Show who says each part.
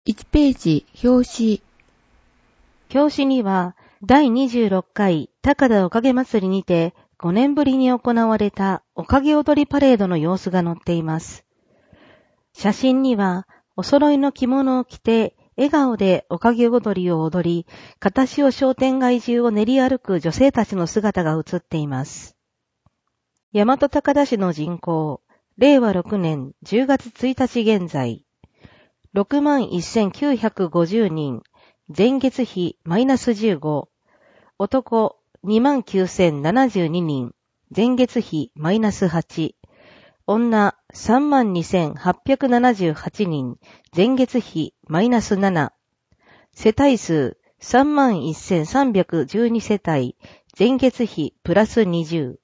Speaker 1: 1ページ、表紙。
Speaker 2: 表紙には、第26回高田おかげ祭りにて5年ぶりに行われたおかげ踊りパレードの様子が載っています。写真には、お揃いの着物を着て、笑顔でおかげ踊りを踊り、片潮商店街中を練り歩く女性たちの姿が写っています。大和高田市の人口、令和6年10月1日現在、61,950人、前月比マイナス15、男29,072人、前月比マイナス8、女32,878人、前月比マイナス7、世帯数31,312世帯、前月比プラス20。